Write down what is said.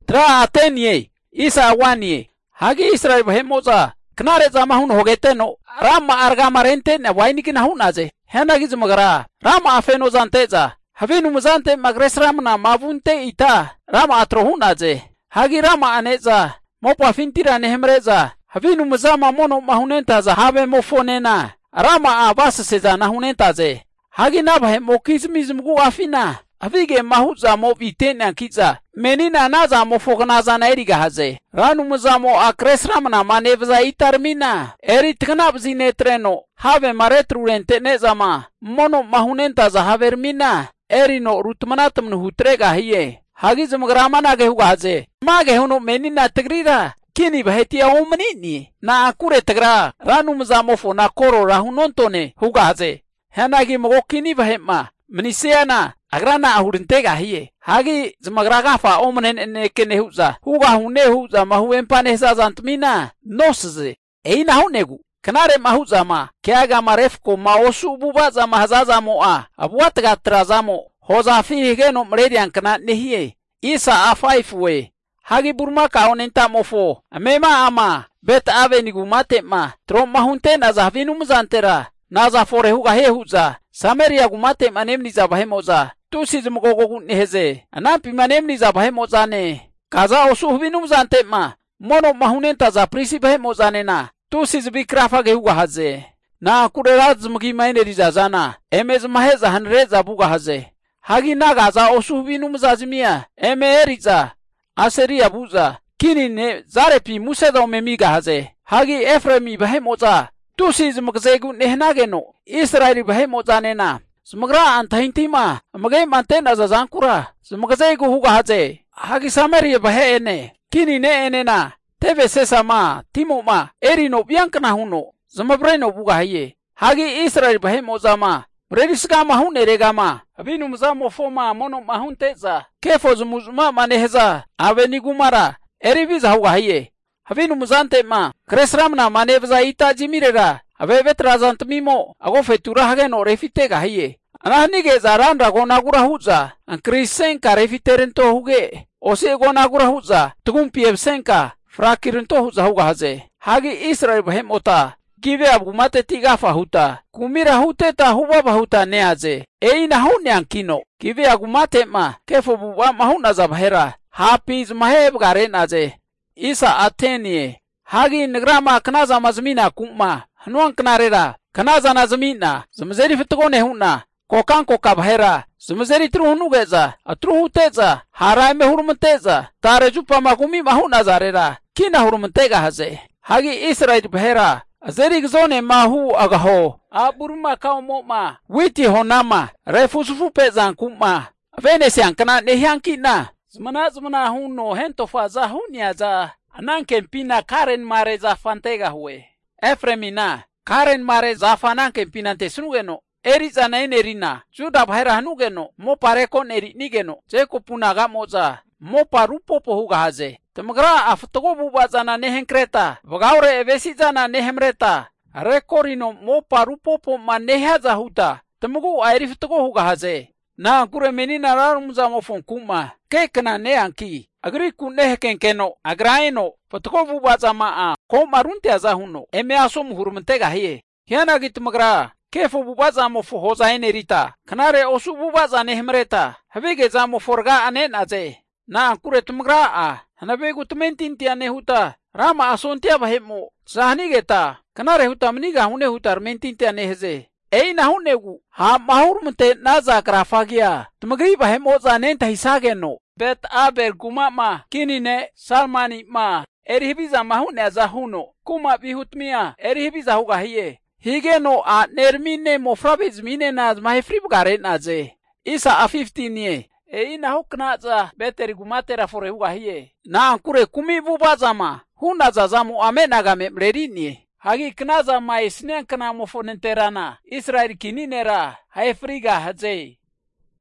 Tra atenie, isa awanye. Hagi Israel bahemoza. Knare zama hun hogeteno. Rama argamarente na wainikin hunaze. Henagi zumagara. Rama afeno zanteza. Havinu muzante magres ramna mavunte ita. Rama atrohunaze. Hagi Rama aneza. Mopa fintira nehemreza. Havinu muzama mono mahunentaza have mofonena. Rama abasa seza nahunentaze. Hagi nabahe mokizmizmgu afina. Avige mahuza mo vitena kiza. Menina naza mo fognaza na eriga haze. Ranu muzamo akres ramna manevza itarmina. Eri tknabzine treno. Have maretrurente nezama. Mono mahunentaza havermina. Eri no rutmanatum nuhutrega hiye. Hagi zumgramana gehuga haze. Mage huno menina tegrira. Kini bahetia omnini. Na akure tegra. Ranu muzamofo na koro rahunontone huga haze. Henagi mogokini bahema. Mniseana. Agrana ahurintega hiye. Hagi zmagragafa omnen enekene huza. Huga hune huza mahuempane zantmina. Nosze. Eina hunegu. Kanare mahuza ma. Kiaga marefko maosu bubaza mahazaza moa. Abuatga trazamo. Hoza fihigeno mredian kana nehiye. Isa afaifwe. Hagi burma kaonenta mofo. Mema ama. Bet avenigu matema. Trom mahunte nazavinu mzantera. Naza fore huga hehuza. Samaria gumate manemni za bahemoza. Tusi zmugogo neheze. Anampi manemni za bahemoza ne. Kaza osu hubinu mzantema. Mono mahunenta za prisi bahemoza nena. Tusi zbikrafa gehuga haze. Na kureraz mgi maineri za zana. Emez maheza hanreza buga haze. Hagi nagaza osu hubinu mzazimia. Eme eriza. Aseria buza. Kini ne zarepi museda omemiga haze. Hagi Efremi bahemoza. Tusi zmgzegu nehnageno. Israeli bahemoza nena. Zmagra antahintima. Magay mantena za zankura. Zmgzegu huga haze. Hagi Samaria baheene. Kini ne enena. Teve sesama. Timoma. Erino biankana huno. Zmabreno buga haye. Hagi Israeli bahemoza ma. Mredisga mahun eregama. Abinu mzamo foma mono mahun teza. Kefo zmuzma manehza. Avenigumara. Eribiza huga haye. Havinu muzante ma. Kresramna manevza ita jimirera. Avevet razant mimo. Ago fetura hageno refitega haye. Anahnige zaran rago nagura huza. Ankrisen refiterento huge. Ose go nagura huza. Tugum pievsenka. Frakirinto huza huga haze. Hagi Israel bahemota. Give abumate tigafa huta. Kumira huteta huba bahuta neaze. Eina hune ankino. Give agumate ma. Kefo buba mahuna zabahera. Hapiz maheb garen aze. Isa atenie. Hagi negrama knaza mazmina kuma. Hanuan knarera. Knaza nazmina. Zmzeri fitgone huna. Kokan kokabhera. Zmzeri truhunugeza. Atruhuteza. Haraime hurumteza. Tare jupa magumi mahuna zarera. Kina hurumtega haze. Hagi Israel bhera. Azerig zone mahu agaho. Aburma kaumoma. Witi honama. Refusufu pezan kuma. Venesi ankana nehiankina. Zmana huno hento faza hunyaza. Ananken pina Karen mare za fantega hue. Efremina. Karen mare za fananken pinante snugeno. Eriza na enerina. Juda bhaira hanugeno. Mo pareko neri nigeno. Zeko punaga moza. Mo parupopo huga haze. Tamagra aftogo bubaza na nehenkreta. Vagaure evesiza na nehemreta. Rekorino mo parupopo manehaza huta. Tamagu airiftogo huga haze. Na kure menina rarumza mo fonkuma. Kekna neanki. Agri kunne kenkeno. Agraino. Fatko bubaza maa. Ko marunte azahuno. Eme asom hurumtega hiye. Hiana gitmagra. Kefo bubaza mo fohoza enerita. Kanare osu bubaza nehemreta. Havige za mo forga anen aze. Na kure tumgra a. Hanabegu tumentintia nehuta. Rama asontia bahemo. Sahnigeta. Kanare huta mniga hune hutar mentintia nehze. Eina hunegu. Ha mahurumte naza krafagia. Tumagri bahemo za nenta hisageno. Bet aber gumama. Kinine salmani ma. Erihibiza mahune azahuno. Kuma bihutmia. Erihibiza huga hiye. Higeno a nermine mofrabizmine naz mahefribgare naze. Isa a 15 ye. Eina huknaza beteri gumatera fore huga hiye. Na kure kumi bubazama. Hunaza zamu amenagame mlerini. Hagi knaza maisnen kana mofonenterana. Israel kininera. Haefriga haze.